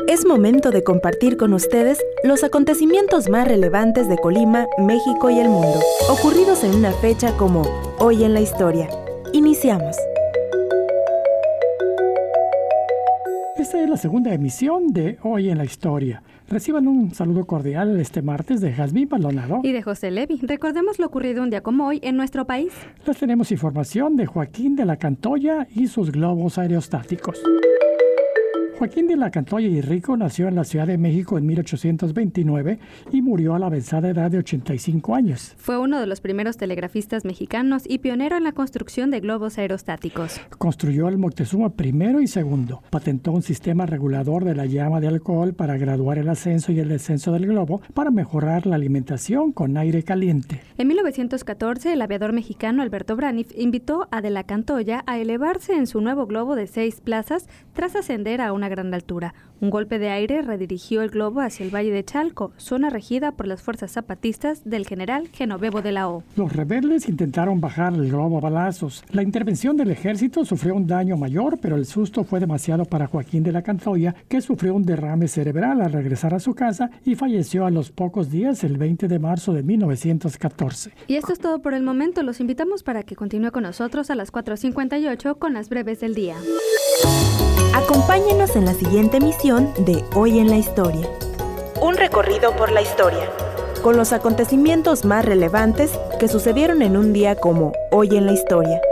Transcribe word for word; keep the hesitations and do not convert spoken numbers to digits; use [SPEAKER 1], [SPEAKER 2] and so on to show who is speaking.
[SPEAKER 1] Es momento de compartir con ustedes los acontecimientos más relevantes de Colima, México y el mundo, ocurridos en una fecha como Hoy en la Historia. Iniciamos.
[SPEAKER 2] Esta es la segunda emisión de Hoy en la Historia. Reciban un saludo cordial este martes de Jazmín Maldonado
[SPEAKER 3] y de José Levi. Recordemos lo ocurrido un día como hoy en nuestro país.
[SPEAKER 2] Les tenemos información de Joaquín de la Cantoya y sus globos aerostáticos. Joaquín de la Cantoya y Rico nació en la Ciudad de México en mil ochocientos veintinueve y murió a la avanzada edad de ochenta y cinco años.
[SPEAKER 3] Fue uno de los primeros telegrafistas mexicanos y pionero en la construcción de globos aerostáticos.
[SPEAKER 2] Construyó el Moctezuma primero y segundo. Patentó un sistema regulador de la llama de alcohol para graduar el ascenso y el descenso del globo para mejorar la alimentación con aire caliente.
[SPEAKER 3] En mil novecientos catorce, el aviador mexicano Alberto Braniff invitó a de la Cantoya a elevarse en su nuevo globo de seis plazas tras ascender a una gran altura. Un golpe de aire redirigió el globo hacia el Valle de Chalco, zona regida por las fuerzas zapatistas del general Genovevo de la O.
[SPEAKER 2] Los rebeldes intentaron bajar el globo a balazos. La intervención del ejército sufrió un daño mayor, pero el susto fue demasiado para Joaquín de la Cantoya, que sufrió un derrame cerebral al regresar a su casa y falleció a los pocos días, el veinte de marzo de mil novecientos catorce.
[SPEAKER 3] Y esto es todo por el momento. Los invitamos para que continúe con nosotros a las cuatro cincuenta y ocho con las breves del día.
[SPEAKER 1] Acompáñenos en la siguiente emisión de Hoy en la Historia. Un recorrido por la historia, con los acontecimientos más relevantes que sucedieron en un día como Hoy en la Historia.